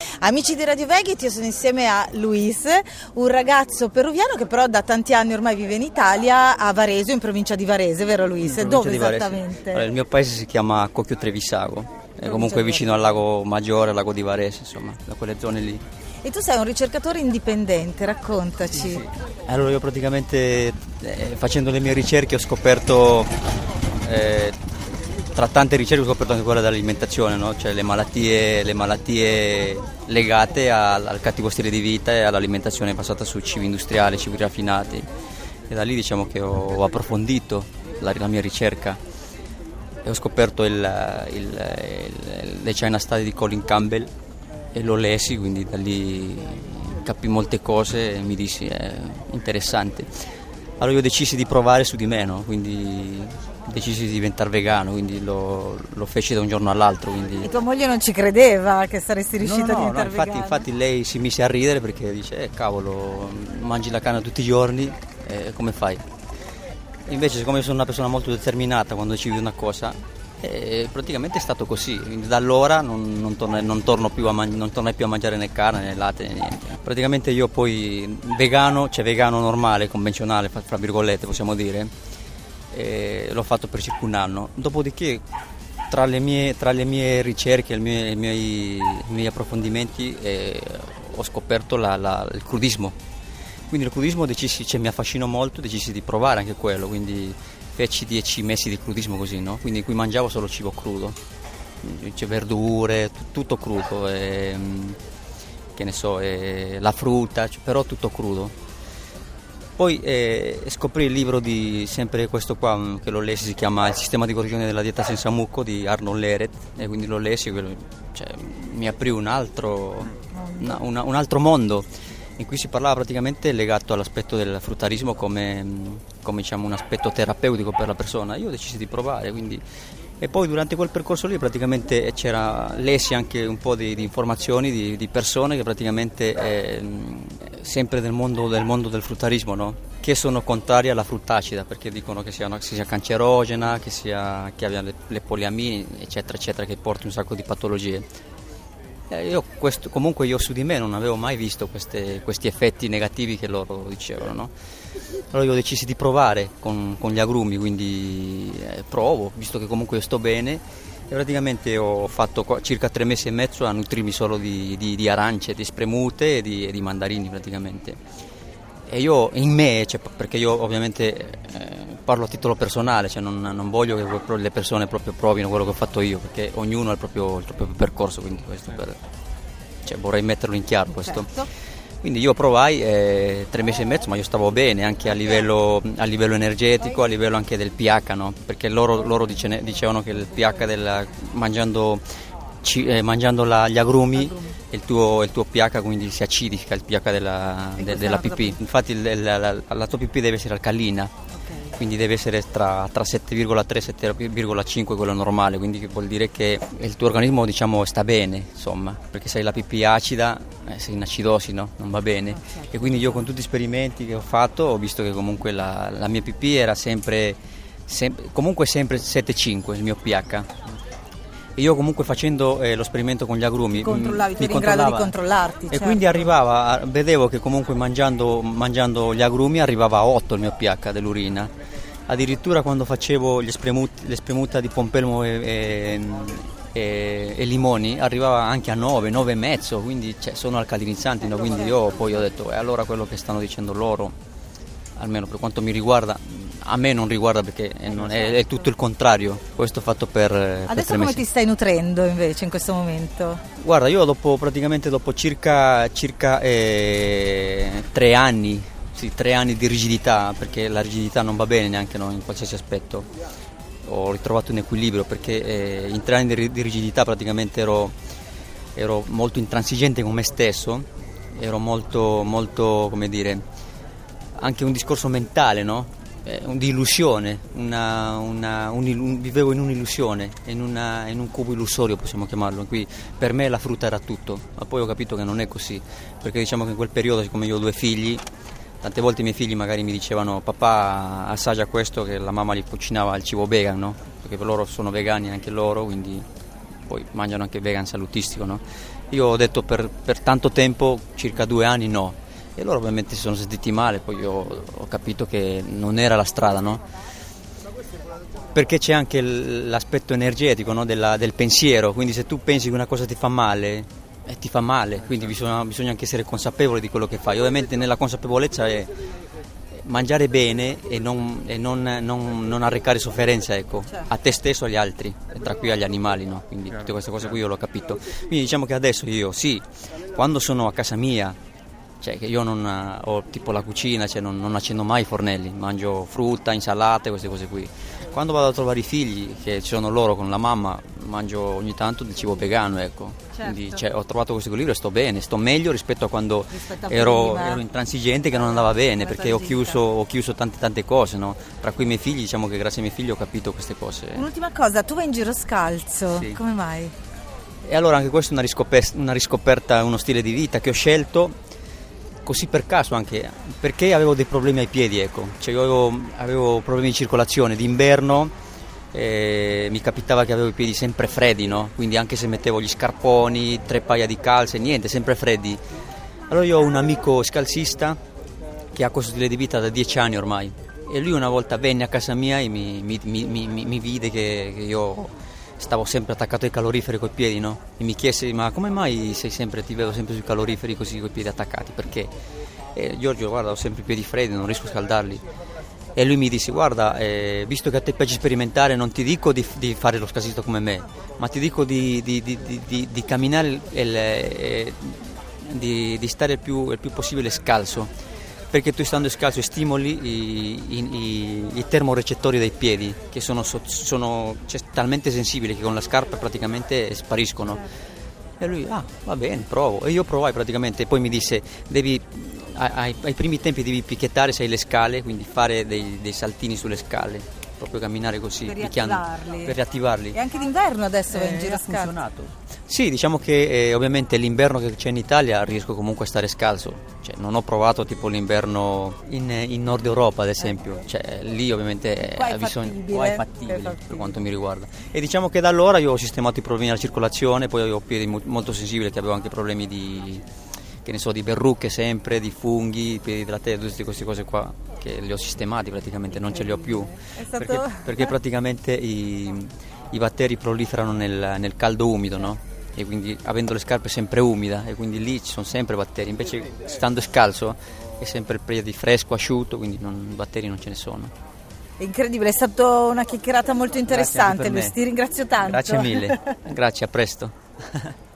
Amici di Radio Veget, io sono insieme a Luis, un ragazzo peruviano che però da tanti anni ormai vive in Italia, a Varese, in provincia di Varese, vero Luis? Dove esattamente? Allora, il mio paese si chiama Cocchio Trevisago, è comunque vicino al lago Maggiore, al lago di Varese, insomma, da quelle zone lì. E tu sei un ricercatore indipendente, raccontaci. Sì. Allora io praticamente facendo le mie ricerche ho scoperto, tra tante ricerche ho scoperto anche quella dell'alimentazione, no? Cioè le malattie legate al cattivo stile di vita e all'alimentazione basata su cibi industriali, cibi raffinati. E da lì diciamo che ho approfondito la mia ricerca e ho scoperto le China Study di Colin Campbell e lo lessi, quindi da lì capì molte cose e mi dissi è interessante. Allora io decisi di provare su di me, no? Quindi decisi di diventare vegano, quindi lo feci da un giorno all'altro. Quindi... E tua moglie non ci credeva che saresti riuscito a diventare vegano? Infatti lei si mise a ridere perché dice cavolo, mangi la carne tutti i giorni, come fai? E invece siccome sono una persona molto determinata quando decidi una cosa, praticamente è stato così, quindi da allora non tornai più a mangiare né carne né latte né niente. Praticamente io poi vegano normale, convenzionale, fra virgolette possiamo dire, l'ho fatto per circa un anno. Dopodiché tra le mie ricerche, i miei approfondimenti ho scoperto il crudismo. Quindi il crudismo mi affascinò molto, decisi di provare anche quello, quindi feci 10 mesi di crudismo così, no? Quindi in cui mangiavo solo cibo crudo, cioè verdure, tutto crudo, che ne so, la frutta, però tutto crudo. Poi scoprì il libro di sempre questo qua che lo lessi, si chiama Il sistema di guarigione della dieta senza mucco di Arnold Lehret, e quindi lo lessi, cioè, mi aprì un altro mondo in cui si parlava praticamente legato all'aspetto del fruttarismo come diciamo un aspetto terapeutico per la persona. Io decisi di provare, quindi, e poi durante quel percorso lì praticamente lessi anche un po' di informazioni di persone che praticamente sempre del mondo del fruttarismo, no? Che sono contrarie alla frutta acida perché dicono che sia cancerogena, che abbia le poliamine eccetera eccetera, che porti un sacco di patologie. Comunque io su di me non avevo mai visto questi effetti negativi che loro dicevano, no? Allora io decisi di provare con gli agrumi, quindi provo, visto che comunque io sto bene, e praticamente ho fatto circa 3 mesi e mezzo a nutrirmi solo di arance, di spremute e di mandarini praticamente. E io in me, cioè, perché io ovviamente parlo a titolo personale, cioè non voglio che le persone proprio provino quello che ho fatto io, perché ognuno ha il proprio percorso, quindi questo vorrei metterlo in chiaro questo. Certo. Quindi io provai 3 mesi e mezzo, ma io stavo bene anche a livello energetico, a livello anche del pH, no? Perché loro dicevano che il pH mangiando gli agrumi il tuo pH quindi si acidifica, il pH della pipì. Infatti la tua pipì deve essere alcalina, quindi deve essere tra 7,3 e 7,5 quello normale, quindi vuol dire che il tuo organismo diciamo sta bene, insomma, perché se hai la pipì acida sei in acidosi, no? Non va bene. E quindi io con tutti gli esperimenti che ho fatto ho visto che comunque la mia pipì era sempre 7,5 il mio pH. E io comunque facendo lo sperimento con gli agrumi tu eri in grado di controllarti, e quindi vedevo che comunque mangiando gli agrumi arrivava a 8 il mio pH dell'urina. Addirittura quando facevo l'espremuta di pompelmo e limoni arrivava anche a 9,5, quindi sono alcalinizzanti, no? Quindi io poi ho detto allora quello che stanno dicendo loro, almeno per quanto mi riguarda, a me non riguarda, perché è tutto il contrario. Questo fatto per adesso 3 come mesi. ti stai nutrendo invece in questo momento? Guarda, io dopo circa 3 anni, 3 anni di rigidità, perché la rigidità non va bene neanche in qualsiasi aspetto, ho ritrovato un equilibrio, perché in 3 anni di rigidità praticamente ero molto intransigente con me stesso, ero molto, molto, come dire, anche un discorso mentale, no? Di illusione, vivevo in un'illusione, in un cubo illusorio possiamo chiamarlo. Qui per me la frutta era tutto, ma poi ho capito che non è così, perché diciamo che in quel periodo, siccome io ho 2 figli, tante volte i miei figli magari mi dicevano papà assaggia questo, che la mamma gli cucinava il cibo vegan, no? Perché per loro sono vegani anche loro, quindi poi mangiano anche vegan salutistico, no? Io ho detto per tanto tempo, circa 2 anni no, e loro ovviamente si sono sentiti male, poi io ho capito che non era la strada, no? Perché c'è anche l'aspetto energetico, no? Del pensiero, quindi se tu pensi che una cosa ti fa male, quindi bisogna anche essere consapevoli di quello che fai. Ovviamente nella consapevolezza è mangiare bene e non arrecare sofferenza, ecco, certo, a te stesso e agli altri, tra cui agli animali, no? Quindi tutte queste cose qui io l'ho capito. Quindi diciamo che adesso io sì, quando sono a casa mia, cioè che io non ho tipo la cucina, cioè non accendo mai i fornelli, mangio frutta, insalate, queste cose qui. Quando vado a trovare i figli, che ci sono loro con la mamma, mangio ogni tanto del cibo vegano, ecco. Certo. Quindi ho trovato questo equilibrio e sto bene, sto meglio rispetto a quando ero intransigente, che non andava bene, perché ho chiuso tante cose, no? Tra cui i miei figli, diciamo che grazie ai miei figli ho capito queste cose. Un'ultima cosa, tu vai in giro scalzo, sì. Come mai? E allora anche questo è una riscoperta, uno stile di vita che ho scelto così per caso, anche perché avevo dei problemi ai piedi, ecco, cioè io avevo problemi di circolazione d'inverno, mi capitava che avevo i piedi sempre freddi, no? Quindi anche se mettevo gli scarponi, 3 paia di calze, niente, sempre freddi. Allora io ho un amico scalzista che ha questo stile di vita da 10 anni ormai, e lui una volta venne a casa mia e mi vide che io stavo sempre attaccato ai caloriferi coi piedi, no? E mi chiese: ma come mai ti vedo sempre sui caloriferi così coi piedi attaccati? Perché? Giorgio, guarda, ho sempre i piedi freddi, non riesco a scaldarli. E lui mi disse: guarda, visto che a te piace sperimentare, non ti dico di fare lo scalzista come me, ma ti dico di camminare di stare il più possibile scalzo, perché tu stando scalzo stimoli i termorecettori dei piedi, che sono talmente sensibili che con la scarpa praticamente spariscono. E lui, va bene, provo. E io provai praticamente, e poi mi disse: ai primi tempi devi picchiettare, sai, le scale, quindi fare dei saltini sulle scale, proprio camminare così, per riattivarli. E anche d'inverno adesso vai in giro scalzo. Ha funzionato. Sì, diciamo che ovviamente l'inverno che c'è in Italia riesco comunque a stare scalzo, cioè non ho provato tipo l'inverno in Nord Europa ad esempio, cioè lì ovviamente qua è fattibile per quanto mi riguarda, e diciamo che da allora io ho sistemato i problemi della circolazione, poi ho piedi molto sensibili, che avevo anche problemi di verruche sempre, di funghi, piedi della testa, tutte queste cose qua che li ho sistemati praticamente, non ce li ho più, perché praticamente i batteri proliferano nel caldo umido, no? E quindi avendo le scarpe sempre umida, e quindi lì ci sono sempre batteri, invece stando scalzo è sempre il periodo di fresco, asciutto, quindi batteri non ce ne sono. Incredibile, è stata una chiacchierata molto interessante, Luis, ti ringrazio tanto. Grazie mille, grazie, a presto.